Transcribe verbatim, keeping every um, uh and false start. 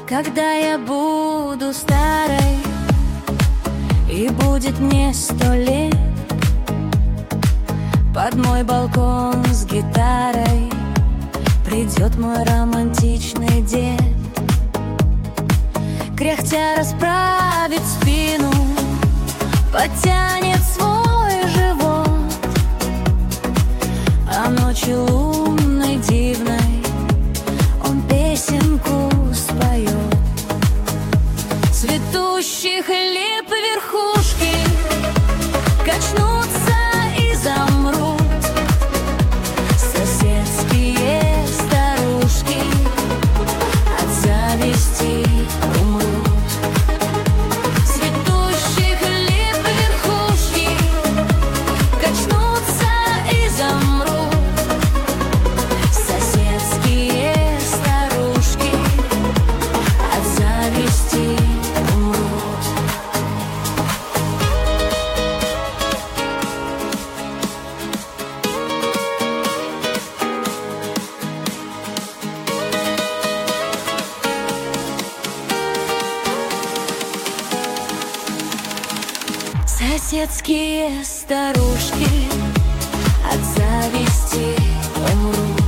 Когда я буду старой и будет мне сто лет, под мой балкон с гитарой придет мой романтичный дед. Кряхтя расправит спину, подтянет свой живот, а ночью лунной дивной он песенку споет. Цветущих лип верхушки качнутся и замрут, соседские старушки от зависти умрут. Цветущих лип верхушки качнутся и замрут, соседские старушки от зависти умрут. Соседские старушки от зависти умрут.